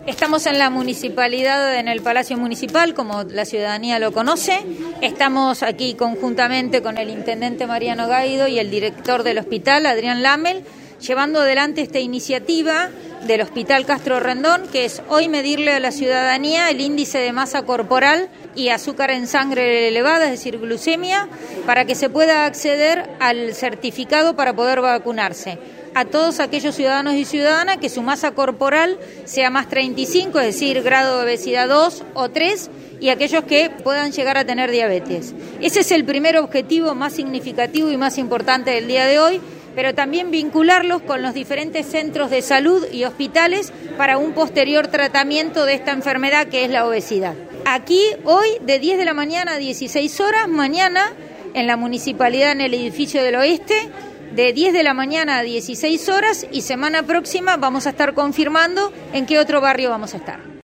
Estamos en la municipalidad, en el Palacio Municipal, como la ciudadanía lo conoce. Estamos aquí conjuntamente con el intendente Mariano Gaido y el director del hospital, Adrián Lamel, llevando adelante esta iniciativa del Hospital Castro Rendón, que es hoy medirle a la ciudadanía el índice de masa corporal y azúcar en sangre elevada, es decir, glucemia, para que se pueda acceder al certificado para poder vacunarse. A todos aquellos ciudadanos y ciudadanas que su masa corporal sea más 35, es decir, grado de obesidad 2 o 3, y aquellos que puedan llegar a tener diabetes. Ese es el primer objetivo más significativo y más importante del día de hoy, pero también vincularlos con los diferentes centros de salud y hospitales para un posterior tratamiento de esta enfermedad que es la obesidad. Aquí, hoy, de 10 de la mañana a 16 horas, mañana, en la municipalidad, en el edificio del Oeste, de 10 de la mañana a 16 horas, y semana próxima vamos a estar confirmando en qué otro barrio vamos a estar.